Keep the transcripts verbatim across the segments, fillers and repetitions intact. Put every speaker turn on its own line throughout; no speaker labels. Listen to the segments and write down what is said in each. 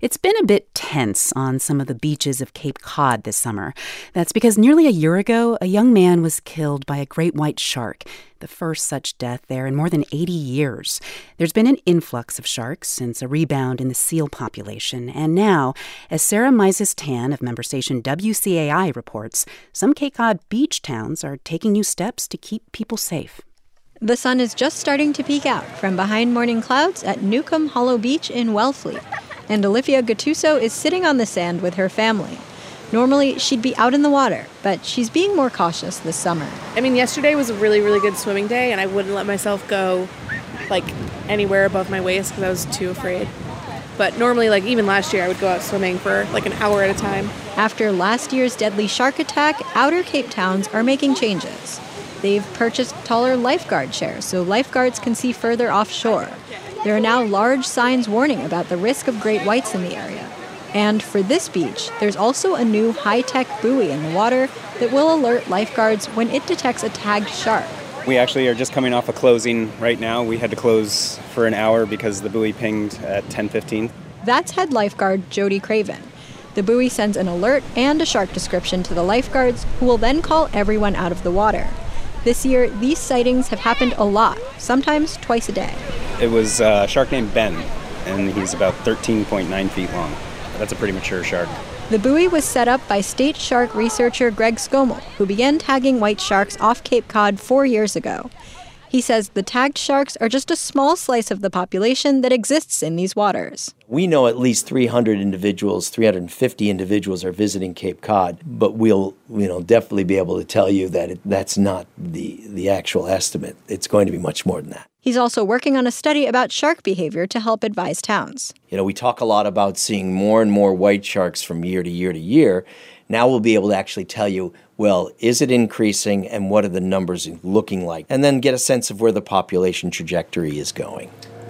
It's been a bit tense on some of the beaches of Cape Cod this summer. That's because nearly a year ago, a young man was killed by a great white shark, the first such death there in more than eighty years. There's been an influx of sharks since a rebound in the seal population. And now, as Sarah Mises-Tan of member station W C A I reports, some Cape Cod beach towns are taking new steps to keep people safe.
The sun is just starting to peek out from behind morning clouds at Newcomb Hollow Beach in Wellfleet. And Olivia Gattuso is sitting on the sand with her family. Normally, she'd be out in the water, but she's being more cautious this summer.
I mean, yesterday was a really, really good swimming day, and I wouldn't let myself go, like, anywhere above my waist because I was too afraid. But normally, like, even last year, I would go out swimming for, like, an hour at a time.
After last year's deadly shark attack, Outer Cape towns are making changes. They've purchased taller lifeguard chairs so lifeguards can see further offshore. There are now large signs warning about the risk of great whites in the area. And for this beach, there's also a new high-tech buoy in the water that will alert lifeguards when it detects a tagged shark.
We actually are just coming off a closing right now. We had to close for an hour because the buoy pinged at ten fifteen.
That's head lifeguard Jody Craven. The buoy sends an alert and a shark description to the lifeguards, who will then call everyone out of the water. This year, these sightings have happened a lot, sometimes twice a day.
It was a shark named Ben, and he's about thirteen point nine feet long. That's a pretty mature shark.
The buoy was set up by state shark researcher Greg Scommel, who began tagging white sharks off Cape Cod four years ago. He says the tagged sharks are just a small slice of the population that exists in these waters.
We know at least three hundred individuals, three hundred fifty individuals are visiting Cape Cod, but we'll, you know, definitely be able to tell you that it, that's not the, the actual estimate. It's going to be much more than that.
He's also working on a study about shark behavior to help advise towns.
You know, we talk a lot about seeing more and more white sharks from year to year to year. Now we'll be able to actually tell you, well, is it increasing and what are the numbers looking like? And then get a sense of where the population trajectory is going.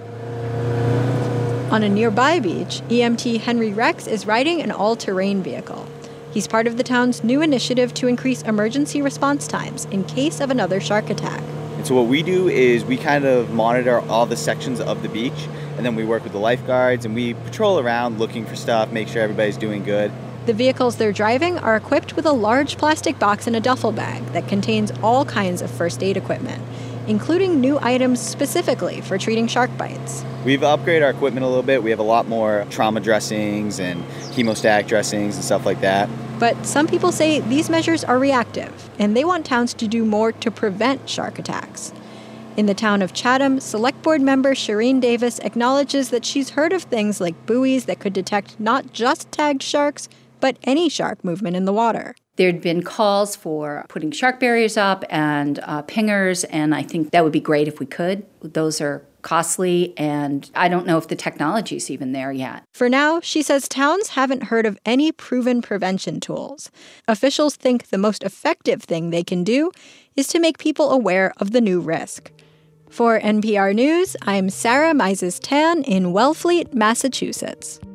On a nearby beach, E M T Henry Rex is riding an all-terrain vehicle. He's part of the town's new initiative to increase emergency response times in case of another shark attack.
And so what we do is we kind of monitor all the sections of the beach, and then we work with the lifeguards, and we patrol around looking for stuff, make sure everybody's doing good.
The vehicles they're driving are equipped with a large plastic box and a duffel bag that contains all kinds of first aid equipment, including new items specifically for treating shark bites.
We've upgraded our equipment a little bit. We have a lot more trauma dressings and hemostatic dressings and stuff like that.
But some people say these measures are reactive, and they want towns to do more to prevent shark attacks. In the town of Chatham, Select Board member Shireen Davis acknowledges that she's heard of things like buoys that could detect not just tagged sharks, but any shark movement in the water.
There'd been calls for putting shark barriers up and uh, pingers, and I think that would be great if we could. Those are costly, and I don't know if the technology's even there yet.
For now, she says towns haven't heard of any proven prevention tools. Officials think the most effective thing they can do is to make people aware of the new risk. For N P R News, I'm Sarah Mises-Tan in Wellfleet, Massachusetts.